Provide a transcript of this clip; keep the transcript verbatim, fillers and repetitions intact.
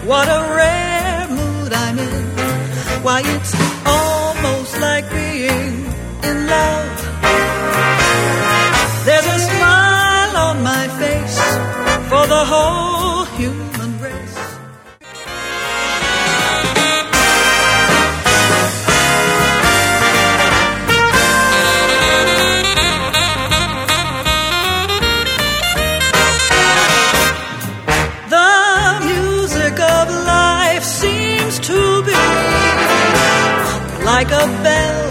What a rare mood I'm in. Why, it's almost like being in love. There's a smile on my face for the whole human race. The music of life seems to be like a bell